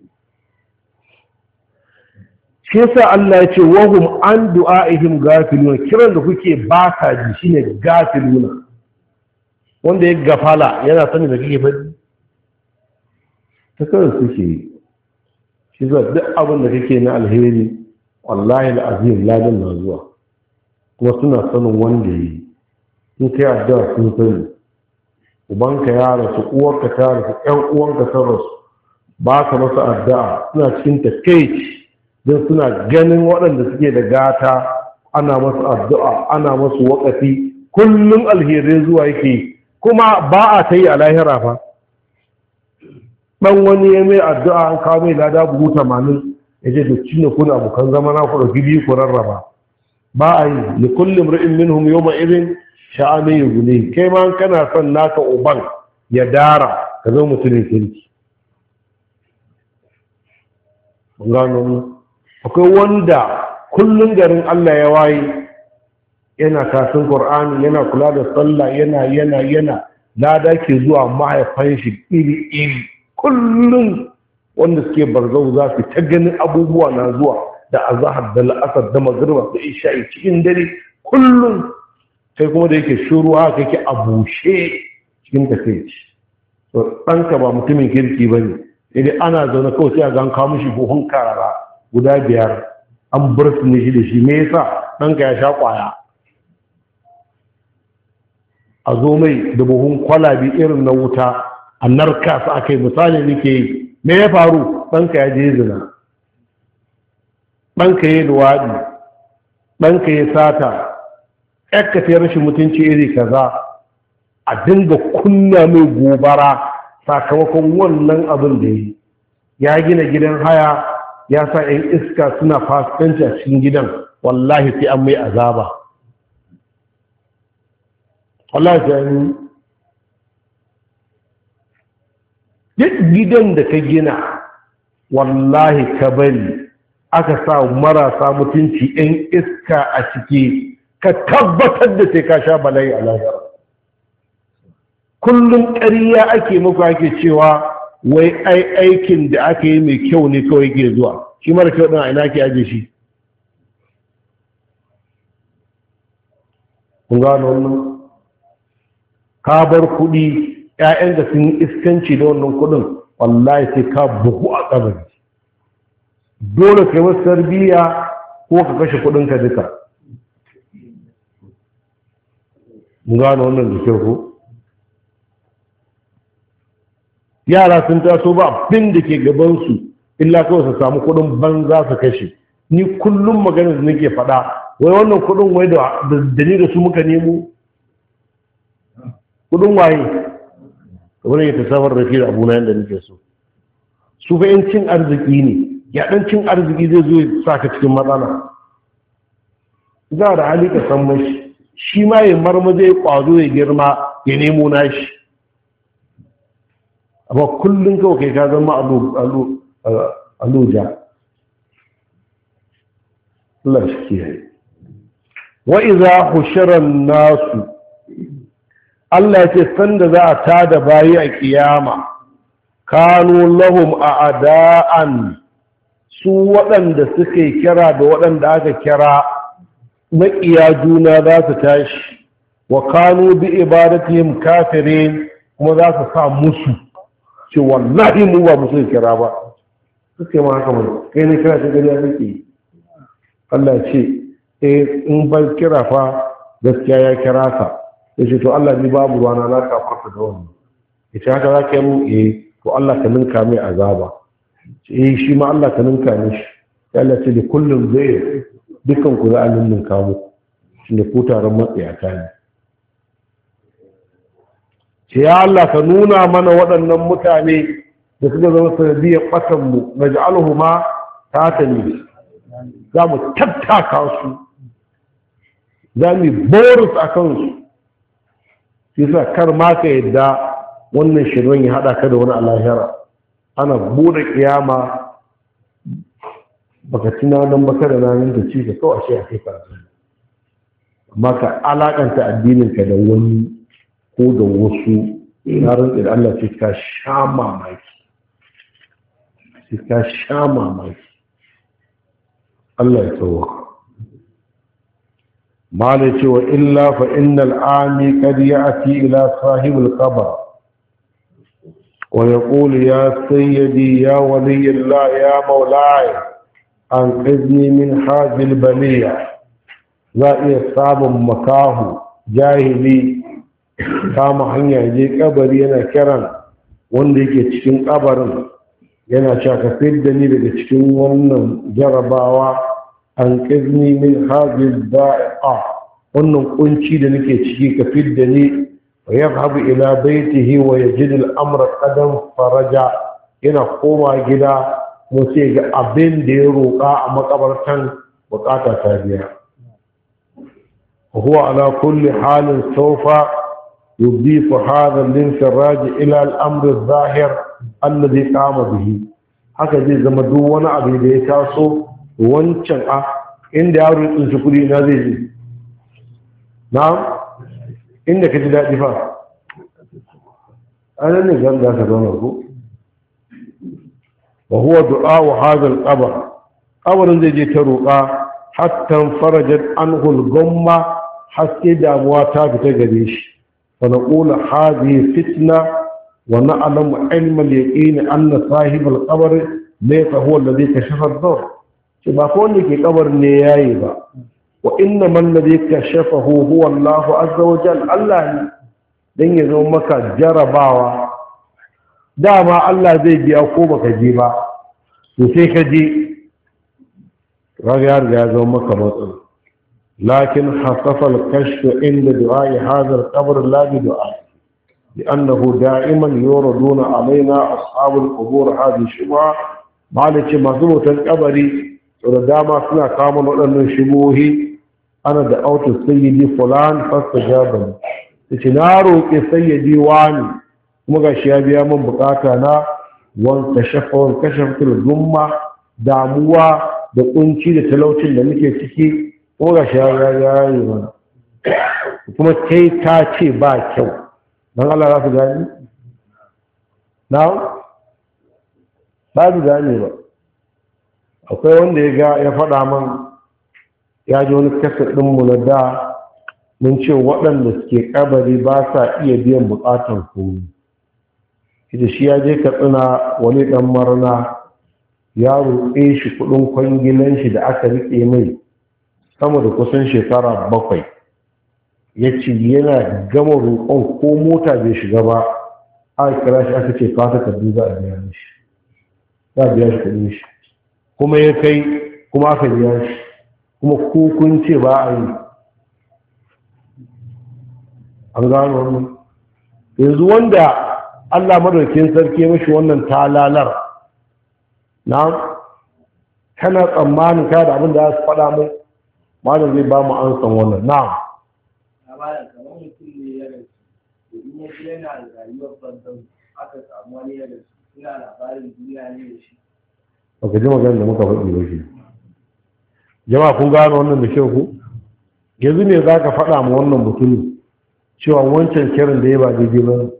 Shi yasa Allah ya ce wahum an du'a'ihim gafiluna, kiran da kuke ba ka ji shine gafiluna, wanda ya gafala yana sani da kake faɗi ta kawai suke yi. Shi zuwa duk abin da kake na alheri wallahi al'azim ladan na zuwa, kuma suna sanin wanda yi. In kai addu'a sun sani, ubanka ya rasu, uwarka ta rasu, ƴan uwanka ta rasu, ba ka masa addu'a suna cikin takeici don suna ganin waɗanda suke da gata ana masu addu'a, ana masu waƙafi, kullum alherai zuwa yake, kuma ba a ta yi a lahira fa. ɗan wani ya mai addu'a an kawo mai lada buhu tamanin ya ce da cinye kuna abokan zama na kuɗa gibi ku rarraba. Ba a yi ni kullum ri'in min hum yau ma irin sha'anin ya gune. Kai ma kana son naka uban ya dara ka zo mutumin kirki. Gano akwai wanda kullum garin Allah ya waye yana kasin Qur'ani, yana kula da sallah, yana yana yana lada ke zuwa mahaifan shi iri iri. Kullum wanda suke barzau za su ta ganin abubuwa na zuwa da azahar da la'asar da magriba da isha'i cikin dare kullum. Kai kuma da yake shuru haka yake a bushe cikin takeici. To ɗanka ba mutumin kirki ba ne, idan ana zaune kawai sai a ga an kawo mishi buhun karara guda biyar an bar su ne shi da shi. Me yasa ɗanka ya sha ƙwaya? A zo mai da buhun kwalabi irin na wuta a narka su aka yi. Misali nake yi, me ya faru? ɗanka ya je zina, ɗanka ya luwaɗi, ɗanka ya sata, ƴakka ta rashin mutunci iri kaza, a dinga kunna mai gobara sakamakon wannan abin da yi. Ya gina gidan haya, ya sa ‘yan iska suna fasikanci a cikin gidan, wallahi sai an mai azaba. Allah ya yi duk gidan da ka gina, wallahi ka bari aka sa marasa mutunci ‘yan iska a ciki, ka tabbatar da sai ka sha bala'i a lahira. Kullum ƙarya ake muku ake cewa wai ai aikin da aka yi mai kyau ne kawai ke zuwa, shi mara kyau ɗin a ina ke aje shi. Kun gano wannan? Ka bar kuɗi, ‘ya'yan da sun yi iskanci da wannan kuɗin, wallahi sai ka buhu a ƙabari. Dole ka yi wasu tarbiyya ko ka kashe kuɗinka duka. Mun gano wannan da kyau ko? Yara sun taso ba abin da ke gabansu illa kawai su samu kuɗin banza su kashe. Ni kullum maganar da nake faɗa, wai wannan kuɗin wai da ni da su muka nemo? Kuɗin waye? Kamar ya tasawar da da abuna yadda nake so. Su fa ‘yan cin arziki ne, ya ɗan cin arziki zai zo ya sa ka cikin matsala. Za da hali ka san mashi, shi ma ya marmaza ya ƙwazo ya girma ya nemo nashi. Amma kullum kawai kai ka zama aluja. Allah shi kiyaye. Wa iza hushiran nasu, Allah ce sanda za a tada bayi a kiyama, kanu lahum a ada'an, su waɗanda suke kira da waɗanda aka kira maƙiya juna za su tashi, wa kanu bi ibadatihim kafirin, kuma za su sa musu ce wallahi mu ba musu kira ba. Suke ma haka mai kai ne kira ta gari a suke. Allah ce eh in ban kira fa gaskiya ya kira ka, ya ce to Allah ni babu ruwana na kafarta da wannan. Ya ce haka za ka yi mu eh to Allah ka ninka mai azaba. Eh shi ma Allah ka ninka mishi. Ya Allah ce da kullum zai dukkan ku za a ninka muku, shi ne ku taron matsayata ne. Ce ya Allah ka nuna mana waɗannan mutane da suka zama sanadiyar ɓatanmu na ja'aluhu ma ta tani za mu tattaka su za mu borus a kansu shi sa kar ma ka yadda wannan shirin ya haɗa ka da wani alahira ana buɗe ƙiyama baka tuna nan baka da nanin da ci ka kawai shi a kai ka amma ka alakanta addininka da wani ko da wasu na rantsi da Allah sai ka sha mamaki sai ka sha mamaki Allah ya tsawo mala ce wa illa fa innal ami qad ya'ti ila sahibul qabr wa yaqulu ya sayyidi ya waliyallah ya maulaya an ƙazni min hajjil baliya za a iya samun makahu jahili kama hanya je kabari yana kiran wanda yake cikin kabarin yana cakafin da ni daga cikin wannan jarabawa an ƙazni min hajjil da'a wannan kunci da nake ciki ka fidda ni wa yadhhabu ila baitihi wa yajid al-amra qadam faraja yana koma gida mu sai ga abin da ya roƙa a makabartan bukata ta biya huwa ala kulli halin sawfa yudifu hadha al-infiraj ila al-amr adh-dhahir alladhi qama bihi haka zai zama duk wani abu da ya taso wancan a inda yaro ya tsinci kudi na zai ji na'am inda ka ji daɗi fa anan ne zan da ka zauna ko وهو دعاء هذا القبر قبر زي جي تروقا حتى انفرجت عنه الغمة حتى دامواتا بتغريش فنقول هذه فتنة ونعلم علم اليقين أن صاحب القبر ليس هو الذي كشف الضر شبافون لك قبر نيايبا وإنما الذي كشفه هو الله عز وجل الله دين يزومك جرباوا dama Allah zai biya ko baka je ba to sai ka je raga ya zama maka matsala lakin hasafa al-kashf inda du'a hadha al-qabr la bi du'a لأنه دائما يوردون علينا أصحاب القبور هذه الشبهة مالك مظلومة القبري وداما سنا كامل أن شبوهي أنا دعوت السيدي فلان فاستجابني تنارو كسيدي واني kuma ga shi ya biya min bukata na wanda shafawar kashafin gumma damuwa da kunci da talaucin da muke ciki kuma ga shi ya yi mana kuma kai ta ce ba kyau don Allah za su gani? na? ba su gane ba akwai wanda ya ga ya faɗa man ya ji wani kasar ɗinmu na da mun ce waɗanda suke kabari ba sa iya biyan bukatan komi da shi ya je katsina wani ɗan marna ya roƙe shi kuɗin kwangilan shi da aka riƙe mai sama da kusan shekara bakwai ya ce yana gama roƙon ko mota bai shiga ba a kira shi aka ce fata kaddu za a biya shi za a biya shi kuɗin shi kuma ya kai kuma aka biya shi kuma kun ce ba a yi an gano wannan yanzu wanda Allah madaukin sarki mashi wannan talalar na kana tsammanin ka da abin da za su faɗa mai malam zai ba mu an san wannan na baka ji magana da muka faɗi ba shi jama'a kun gano wannan da kyau ku yanzu ne za ka faɗa ma wannan mutumin cewa wancan kiran da ya ba daidai ba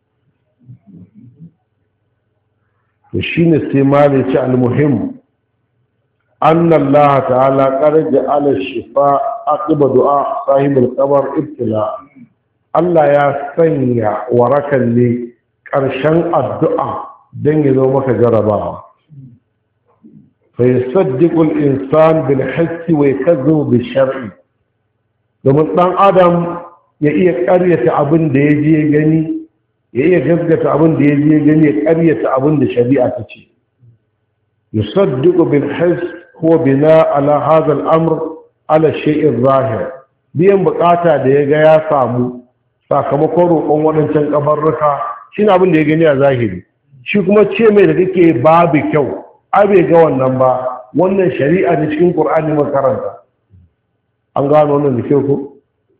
to shine sai mali ce al-muhim anna Allah ta'ala qad ja'ala shifa aqiba du'a sahib al-qabr ibtila Allah ya sanya warakan ne karshen addu'a dan ya zo maka jarabawa fa yusaddiqu al-insan bil hissi wa yakذب bil shar'i domin dan adam ya iya ƙaryata abin da ya je gani ya iya gaskata abin da ya je gani ya ƙaryata abin da shari'a ta ce yusaddiqu bil hiss huwa bina ala hadha al-amr ala shay'i zahir biyan bukata da ya ga ya samu sakamakon roƙon waɗancan kabarruka shine abin da ya gani a zahiri shi kuma ce mai da kake babu kyau ai bai ga wannan ba, wannan shari'a ne cikin Qur'ani makaranta. An gano wannan da kyau ko?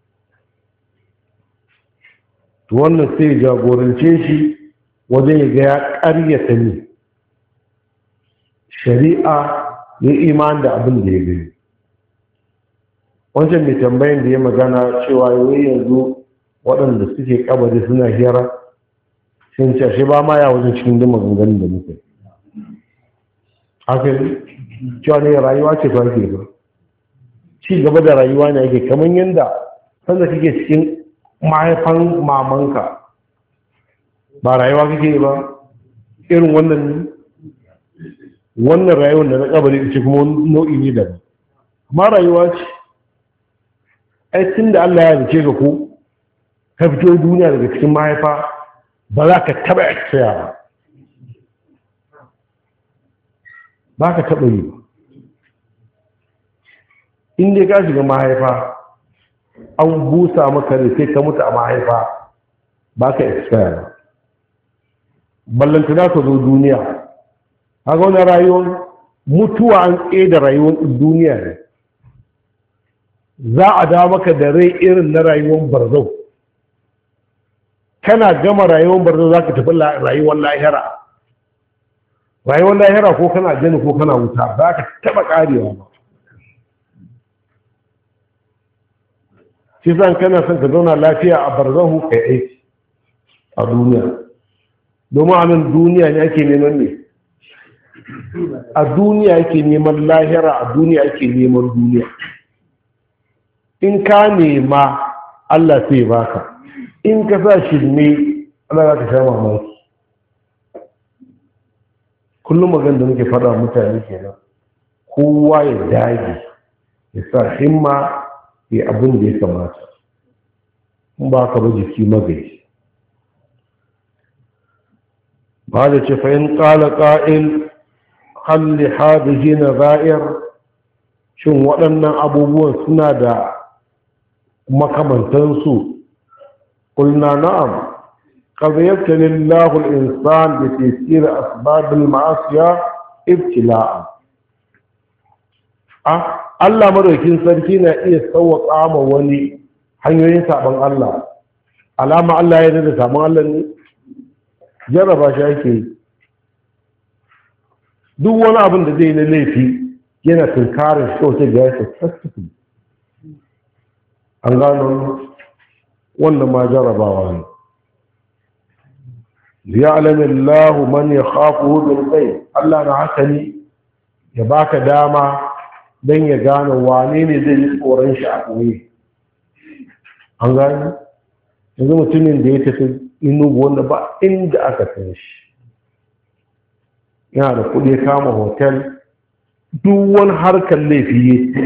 To wannan sai jagorance shi wajen ya ga ya ƙaryata ne shari'a ya iman da abin da ya gani. Wancan mai tambayin da ya magana cewa yau yanzu waɗanda suke kabari suna hira sun ce shi ba ma ya wajen cikin duk maganganun da muke. Haka cewa ne rayuwa ce ba ke ba. Ci gaba da rayuwa ne ake kamar yadda sanda kake cikin mahaifan mamanka ba rayuwa kake ba irin wannan ne. Wannan rayuwar da na kabari ce kuma nau'i ne daban. Amma rayuwa ce ai tun da Allah ya dace ka ko ka fito duniya daga cikin mahaifa ba za ka taba tsaya ba ba ka taba yi ba. In dai ka shiga mahaifa an busa maka da sai ka mutu a mahaifa ba ka tsaya ba. Ballanta za ka zo duniya haka wani rayuwar mutuwa an tsaye da rayuwar duniya ne. Za a dawo maka da rai irin na rayuwar barzau. Kana gama rayuwar barzau za ka tafi rayuwar lahira. Rayuwar lahira ko kana jini ko kana wuta za ka taɓa ƙarewa ba. Shi zan kana son ka zauna lafiya a barzahu kai aiki a duniya. Domin a nan duniya ne ake neman ne. A duniya ake neman lahira, a duniya ake neman duniya. In ka nema Allah sai baka, in ka sa shi ne Allah za ka sha mamaki. Kullum magan da muke faɗa mutane kenan, kowa ya dage ya sa himma ya abin da ya kamata, in ba ka ba jiki magaji. ba da ce fa'in ƙala ƙa'il halli hadihi na za'ir, shin waɗannan abubuwan suna da makamantansu? ƙulna na'am, قد يبتلي الله الإنسان بتيسير أسباب المعاصي ابتلاء. أه الله مدوكين sarki na iya sauwaka ma wani hanyoyin saban Allah. Alama Allah ya da saban Allah ne jarraba shi ake. Duk wani abin da zai na laifi yana tunkarin shi wata ga ya successful. An gano wannan ma jarrabawa ne. ليعلم الله من يخافه بالغيب. Allah na haka ne ya baka dama don ya gane wane ne zai yi tsoron shi a koyi. An gani yanzu mutumin da ya tafi inugu wanda ba inda aka san shi, yana da kuɗi kama hotel, duk wani harkar laifi ya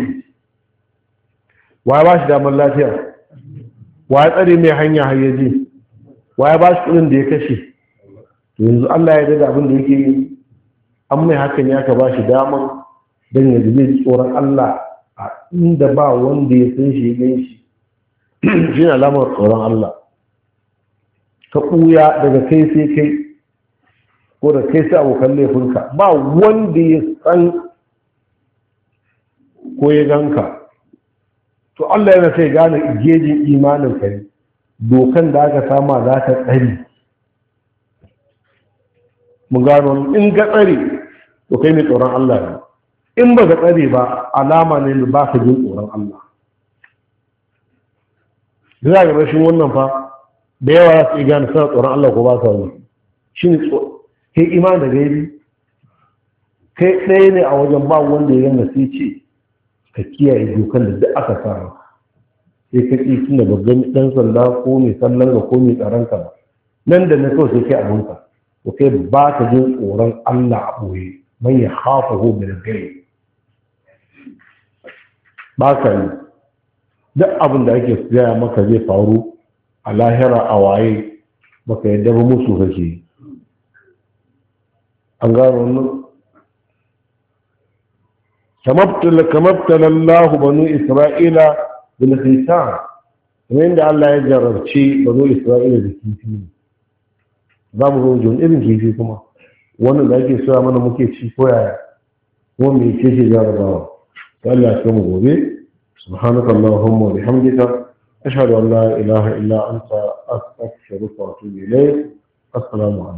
wa ba shi damar lafiya, wa ya tsare mai hanya hayyaji, wa ya ba shi kuɗin da ya kashe. Yanzu Allah ya dada abin da yake yi, an mai hakan ya ka ba shi daman don ya zai tsoron Allah a inda ba wanda ya san shi gan shi. Shi ne alamar tsoron Allah. Ka ɓuya daga kai sai kai, ko da kai sai abokan laifinka, ba wanda ya san ko ya ganka. To Allah yana sai gane gejin imanin ka ne, dokan da aka sama za ta tsari. Mu gano in ga tsare to kai ne tsoron Allah ne, in ba ga tsare ba alama ne ba ka jin tsoron Allah. Za ga rashin wannan fa da yawa ya su gane suna tsoron Allah ko ba sa yi. Shi ne kai iman da gaibi, kai ɗaya ne a wajen ba wanda ya gana sai ce ka kiyaye dokan da duk aka sa. Sai ka ƙi tun da babban ɗan sanda ko mai sallan ga ko mai tsaron ka ba, nan da na kawai sai kai abinka. To kai ba ka jin tsoron Allah a ɓoye, mai ya hafa ho bil gai. Ba ka yi duk abin da ake gaya maka zai faru a lahira a waye, baka yadda ba musu kake. An gano wannan? Kamabtala Allah banu Isra'ila bil khitan, kamar yadda Allah ya jarabci banu Isra'ila da kifi. za mu zo jin irin kifi kuma wannan da ake soya mana muke ci ko yaya kuma me ce ce jarabawa ta Allah ya mu gobe subhanaka allahumma wa bihamdika ashhadu an la ilaha illa anta astaghfiruka wa atubu ilayk assalamu alaikum